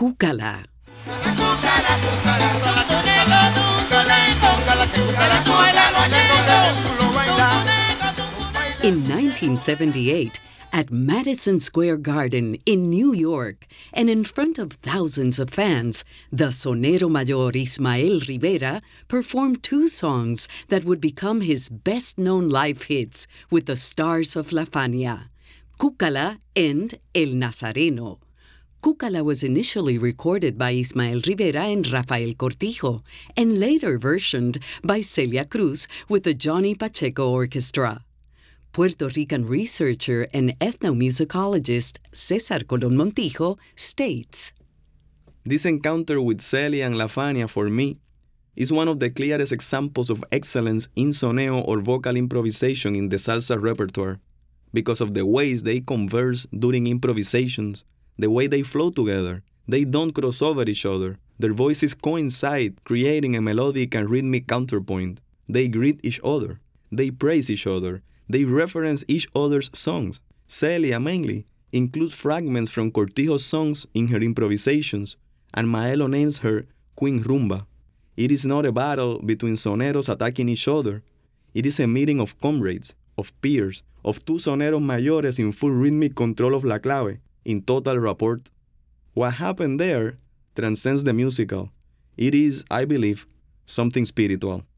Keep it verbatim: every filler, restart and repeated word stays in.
Cúcala. In nineteen seventy-eight, at Madison Square Garden in New York, and in front of thousands of fans, the sonero mayor Ismael Rivera performed two songs that would become his best-known live hits with the stars of La Fania, Cúcala and El Nazareno. Cúcala was initially recorded by Ismael Rivera and Rafael Cortijo, and later versioned by Celia Cruz with the Johnny Pacheco Orchestra. Puerto Rican researcher and ethnomusicologist César Colón Montijo states, "This encounter with Celia and La Fania, for me, is one of the clearest examples of excellence in soneo or vocal improvisation in the salsa repertoire, because of the ways they converse during improvisations, the way they flow together. They don't cross over each other. Their voices coincide, creating a melodic and rhythmic counterpoint. They greet each other. They praise each other. They reference each other's songs. Celia, mainly, includes fragments from Cortijo's songs in her improvisations, and Maelo names her Queen Rumba. It is not a battle between soneros attacking each other. It is a meeting of comrades, of peers, of two soneros mayores in full rhythmic control of la clave, in total rapport. What happened there transcends the musical. It is, I believe, something spiritual."